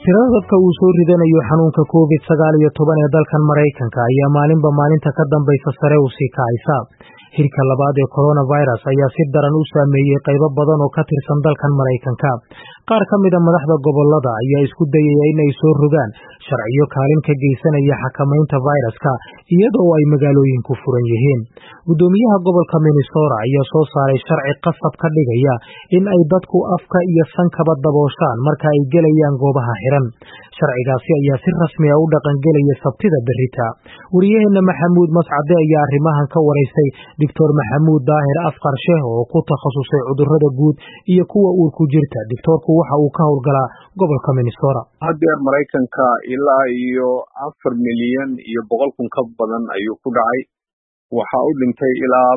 Tirada dadka uu soo ridanayo xanuunka COVID-19 ee dalkan Mareykanka ayaa maalinba maalinta ka dambaysa sare u sii kacaysa. Hirka labaad ee coronavirus ayaa si daran u saameeyay qaybo badan oo ka tirsan dalkan Mareykanka. Qaar ka mid ah madaxda gobolada ayaa isku dayaya in ay soo rogaan sharciyo kaalin ka geysanaya xakamaynta fayraska iyadoo ay magaalooyinku furan yihiin. Gudoomiyaha gobolka Minnesota ayaa soo saaray sharci qasab ka dhigaya in ay dadku afka iyo sankaba dabooshaan marka ay gelayaan goobaha xiran. Sharcigaasi ayaa si rasmi ah u dhaqan gelaya Sabtida berrita. Wariyaheena Maxamuud Mascade ayaa arrimahan ka wareysay Dr. Maxamuud Daahir Afqarshe oo ku takhasusay cudurrada guud iyo kuwa uurku jirta. Doctorku waxa uu ka howlgalaa gobolka Minnesota. Hadda Mareykanka ilaa iyo 4 milyan iyo 100,000 ka badan ayuu ku dhacay. Waxa uu dhintay ilaa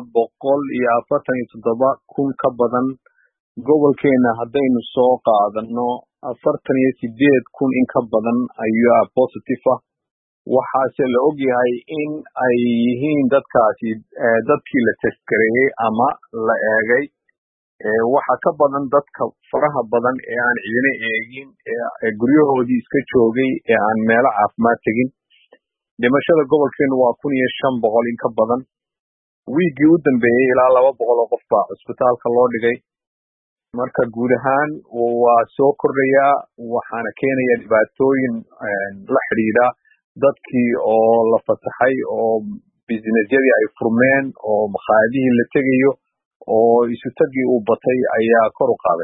147,000 ka badan. Gobolkeena haddaynu soo qaadano 48,000 in ka badan ayaa positive ah. Waxaase la ogyahay in ay yihiin dadkaasi dadkii la test gareeyay ama la eegay. Waxa ka badan dadka faraha badan ee aan cidina eegin ee guryahoodii iska joogay ee aan meelo caafimaad tegin. Dhimashada gobolkeena waa 1,500 in ka badan. Wiigii u dambeeyay ilaa 200 oo qof baa isbitaalka loo dhigay. Marka guud ahaan waa soo kordhaya waxaana keenaya dhibaatooyin la xiriira dadkii oo la fasaxay oo businessyadii ay furmeen oo maqaayadihii la tegayo oo isu tagii uu batay ayaa kor u qaaday.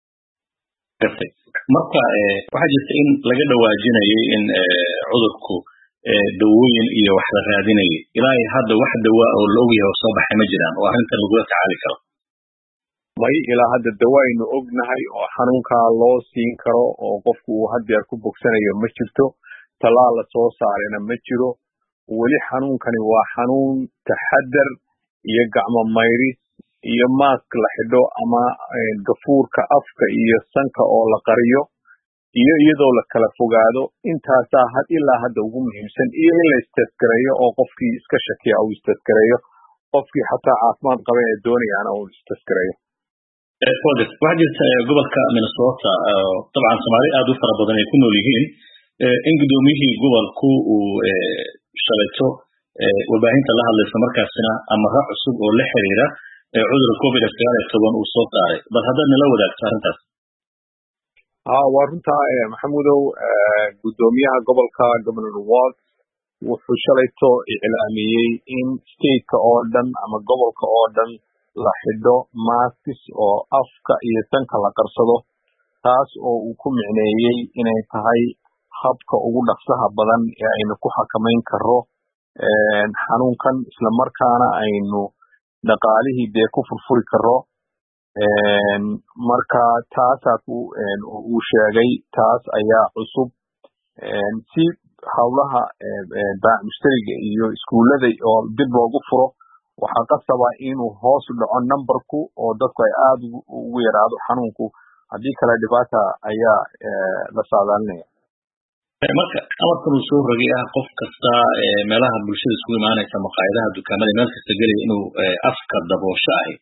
Marka waxaa jirta in laga dhawaajinayay in cudurku dawooyin iyo wax la raadinayay ilaa hadda wax dawaa oo la ogyahay oo soo baxay ma jiraan oo arrintan lagula tacaali karo. may ilaa hadda dawaynu ognahay oo xanuunka loo siin karo oo qofku uu hadda ku bogsanayo ma jirto. Talaal la soo saarayna ma jiro. Wali xanuunkani waa xanuun taxadar iyo gacmo mayris iyo mask la xidho ama gafuurka afka iyo sanka oo la qariyo iyo iyadoo la kala fogaado. Intaasaa ilaa hadda ugu muhiimsan iyo in la istaaskareeyo oo qofkii iska shakiya uu istaaskareeyo. Qofkii xataa caafimaad qaba ee doonayana uu istaaskareeyo. waxaa jirta gobolka Minnesota dabcan Soomaali aad u fara badan ay ku nool yihiin in gudoomiyihii gobolku uu shaleeto warbaahinta la hadlaysa markaasina amara cusub oo la xiriira cudurka COVID-19 uu soo qaaday. Bal hadda nala wadaagto arrintaas. waa runta Maxamuudow gudoomiyaha gobolka Governor Walz wuxuu shaleeto iclaamiyay in state-ka oo dhan ama gobolka oo dhan la xidho masks oo afka iyo sanka la qarsado. taas oo uu ku micneeyay inay tahay habka ugu dhaqsaha badan ee aynu ku xakamayn karo xanuunkan isla markaana aynu dhaqaalihii ku furfuri karo. marka taasaa uu sheegay taas ayaa cusub si hawlaha mushtariga iyo iskuulada oo dib loogu furo. waxaa qasaba inuu hoos u dhaco numberku oo dadku ay aad ugu yaraado xanuunku haddii kale dhibaata ayaa la saadaalinaya. marka amarkan uu soo rogay qof kasta meelaha bulshada isku imaanaysa maqaayadaha dukaamada meel kasta galay inuu afka daboosho ahay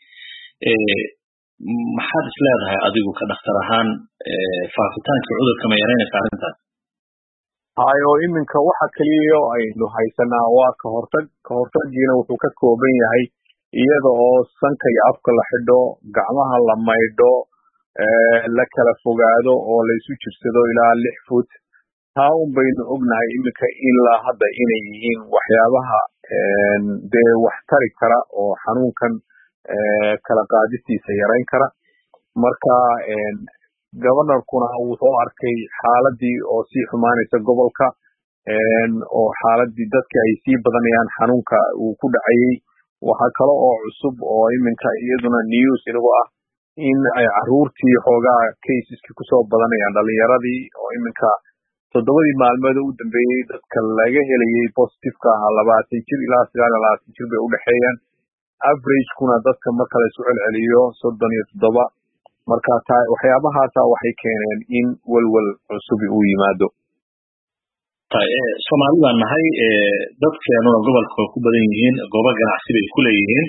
maxaad is leedahay adigu ka dhakhtar ahaan faafitaanka cudurka ma yaraynaysa arrintaas? hayo iminka waxa kaliya aynu haysanaa waa ka hortagiina wuxuu ka kooban yahay iyada oo sanka iyo afka la xidho, gacmaha la maydho, la kala fogaado oo la isu jirsado ilaa 6 foot. taa un baynu ognahay iminka ilaa hadda inay yihiin waxyaabaha wax tari kara oo xanuunkan kala qaadistiisa yarayn kara. marka governorkuna wuxuu arkay xaaladii oo sii xumaanaysa gobolka oo xaaladii dadka ay sii badanayaan xanuunka uu ku dhacayay. waxaa kale oo cusub oo iminka iyaduna news inagu ah in ay caruurtii xoogaa caseski kusoo badanayaan dhalinyaradii oo iminka 7 maalmood u dambeeyay dadka laga helayay positive-ka 20 jir ilaa 29 jir bay u dhaxeeyaan. average-kuna dadka marka la isku celceliyo 37. marka waxyaabahaasa waxay keeneen in walwal cusub uu yimaado. Soomaalidan nahay dadkeenuna gobolka ku badan yihiin goobo ganacsi bay ku leeyihiin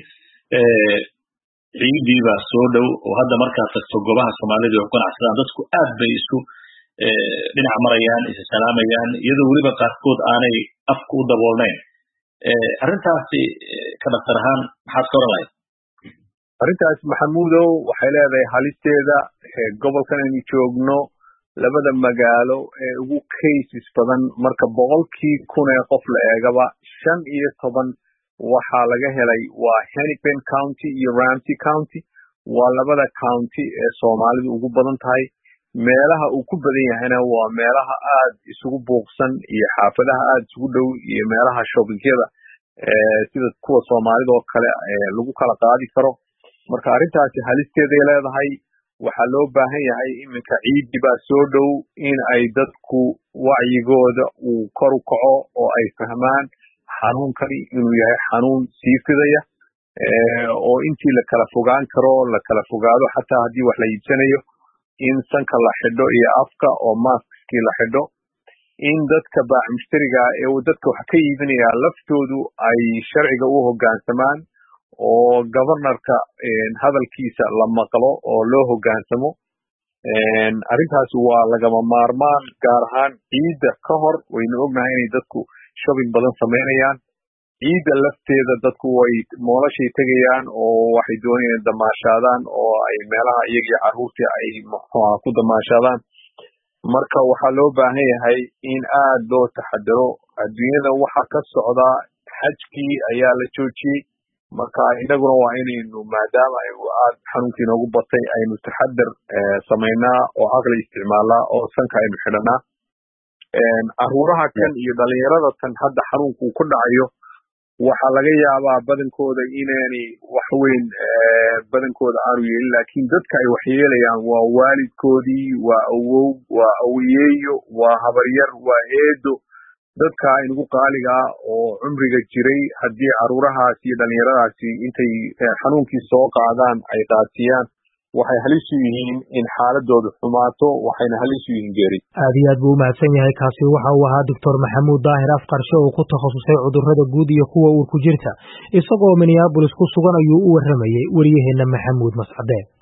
ciidii baa soo dhow oo hadda markaad tagto goobaha Soomaalida oo ganacsadaan dadku aad bay isu dhinac marayaan is salaamayaan iyadoo weliba qaarkood aanay afku u daboolnayn arrintaasi ka dhaqtar ahaan maxaad ka oran lahayd arrintaas maxamuudow waxay leedahay halisteeda gobolkan aynu joogno labada magaalo ee ugu cases badan marka 100,000 ee qof la eegaba 15 waxaa laga helay waa Hennepin County iyo Ramsey County waa labada county ee Soomaalidu ugu badan tahay meelaha uu ku badan yahayna waa meelaha aad isugu buuqsan iyo xaafadaha aad isugu dhow iyo meelaha shoppingyada sida kuwa Soomaalida oo kale lagu kala qaadi karo marka arrintaasi halisteeda ay leedahay waxaa loo baahan yahay iminka ciidi baa soo dhow in ay dadku wacyigooda uu kor u kaco oo ay fahmaan xanuunkani inuu yahay xanuun sii fidaya oo intii la kala fogaan karo la kala fogaado xataa haddii wax la iibsanayo in sanka la xidho iyo afka oo maskii la xidho in dadka baac mushtariga ee dadka wax ka iibinaya laftoodu ay sharciga u hoggaansamaan oo governorka hadalkiisa la maqlo oo loo hoggaansamo arrintaas waa lagama maarmaan gaar ahaan ciidda ka hor waynu ognahay inay dadku shopping badan samaynayaan ciidda lafteeda dadku way moolashay tegayaan oo waxay doonayaan damaashaadaan oo ay meelaha iyaga carruurtii ay ku damaashaadaan marka waxaa loo baahan yahay in aad loo taxadaro adduunyada waxa ka socda xajkii ayaa la joojiyey marka inaguna waa inaynu maadaama aad xanuunkii noogu batay aynu taxadar samaynaa oo caqli isticmaalnaa oo sanka aynu xidhanaa carruuraha kan iyo dhalinyarada tan hadda xanuunku ku dhacayo waxaa laga yaabaa badankooda inaanay wax weyn badankooda aanu yeelin laakiin dadka ay waxyeelayaan waa waalidkoodii waa awow waa awiyeeyo waa habaryar waa eedo dadka inagu qaaliga oo cumriga jiray haddii carruurahaasi iyo dhalinyaradaasi intay xanuunkii soo qaadaan ay qaatiyaan waxay halis u yihiin in xaaladoodu xumaato waxayna halis u yihiin geeri aad iyo aad buu u mahadsan yahay kaasi waxa uu ahaa doctor maxamuud daahir afqarshe oo ku takhasusay cudurrada guud iyo kuwa uurku jirta isagoo Minneapolis ku sugan ayuu u warramayay wariyaheenna Maxamuud Mascade